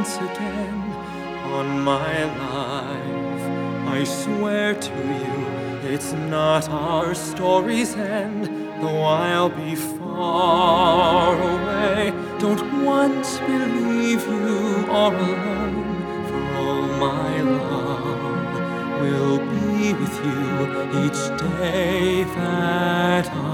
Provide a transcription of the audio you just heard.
once again. On my life, I swear to you, it's not our story's end. Though I'll be far away, don't once believe you are alone. For all my love will be with you each day that I